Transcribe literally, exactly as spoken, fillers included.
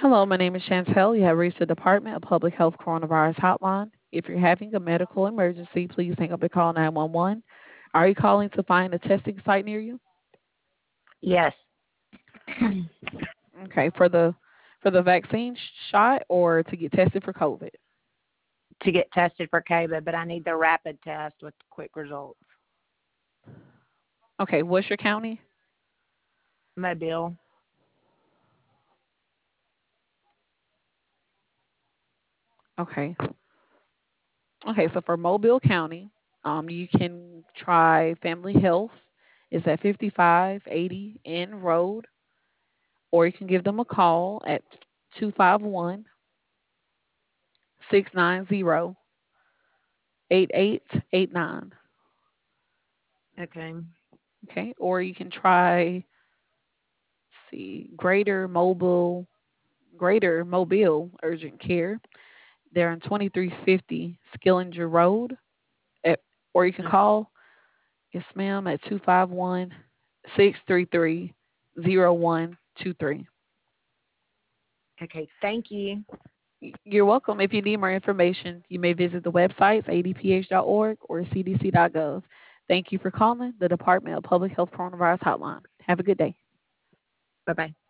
Hello, my name is Chantel. You have reached the Department of Public Health Coronavirus Hotline. If you're having a medical emergency, please hang up and call nine one one. Are you calling to find a testing site near you? Yes. Okay, for the for the vaccine sh- shot or to get tested for COVID? To get tested for COVID, but I need the rapid test with quick results. Okay, what's your county? Mobile. Okay. Okay, so for Mobile County, um, you can try Family Health. It's at fifty-five eighty N Road, or you can give them a call at two five one, six nine zero, eight eight eight nine. Okay. Okay, or you can try, see, Greater Mobile, Greater Mobile Urgent Care. They're on twenty-three fifty Skillinger Road, at, or you can call, yes, ma'am, at two five one, six three three, zero one two three. Okay. Thank you. You're welcome. If you need more information, you may visit the websites a d p h dot org or c d c dot gov. Thank you for calling the Department of Public Health Coronavirus Hotline. Have a good day. Bye bye.